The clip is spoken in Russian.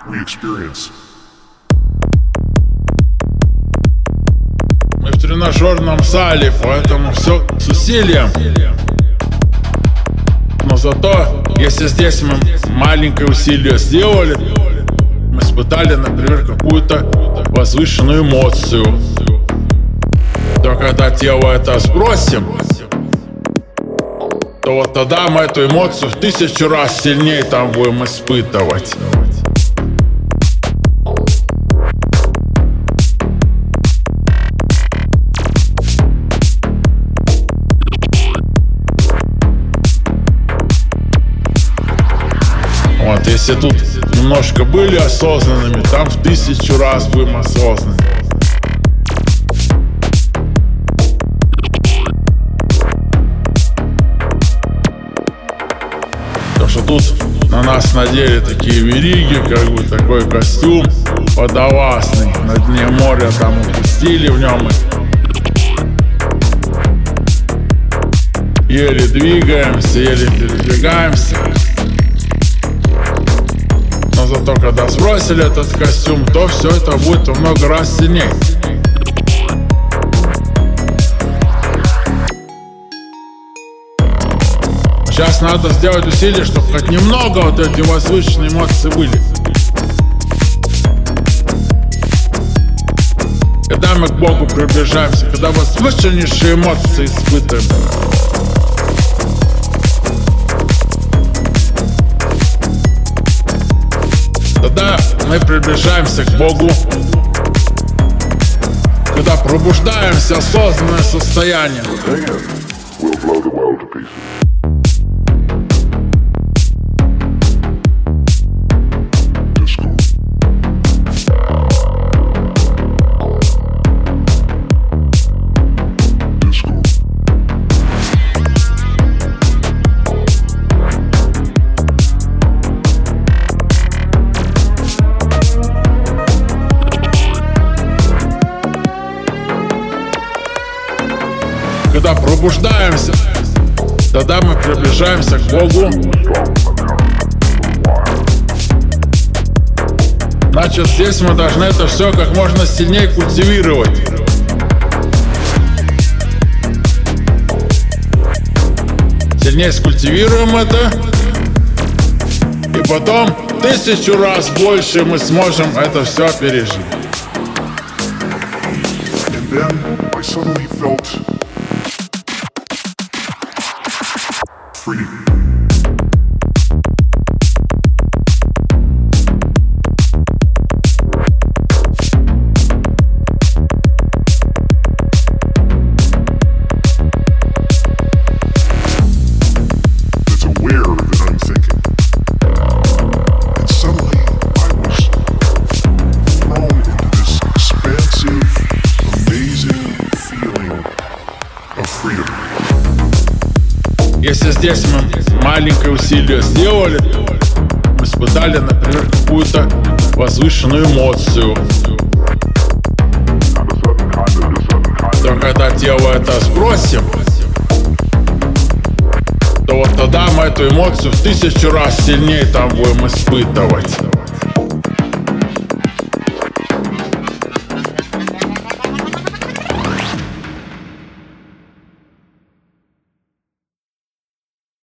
we experience. Мы в тренажерном зале, поэтому все с усилием. Но зато, если здесь мы маленькое усилие сделали, мы испытали, например, какую-то возвышенную эмоцию, то когда тело это сбросим, то вот тогда мы эту эмоцию в 1000 раз сильнее там будем испытывать. Вот, если тут немножко были осознанными, там в 1000 раз будем осознанными. Потому что тут на нас надели такие вериги, как бы такой костюм водолазный. На дне моря там упустили в нем. Еле двигаемся, еле передвигаемся. Но зато когда сбросили этот костюм, то все это будет в много раз сильнее. Сейчас надо сделать усилие, чтобы хоть немного вот эти возвышенные эмоции были. Когда мы к Богу приближаемся, когда возвышеннейшие эмоции испытываем, тогда мы приближаемся к Богу, когда пробуждаемся в осознанное состояние. Когда пробуждаемся, тогда мы приближаемся к Богу. Значит, здесь мы должны это все как можно сильнее культивировать. Сильнее скультивируем это, и потом 1000 раз больше мы сможем это все пережить. And then I suddenly felt free. It's aware that I'm thinking. And suddenly I was thrown into this expansive, amazing feeling of freedom. Если здесь мы маленькое усилие сделали, мы испытали, например, какую-то возвышенную эмоцию, то когда тело это сбросим, то вот тогда мы эту эмоцию в 1000 раз сильнее там будем испытывать.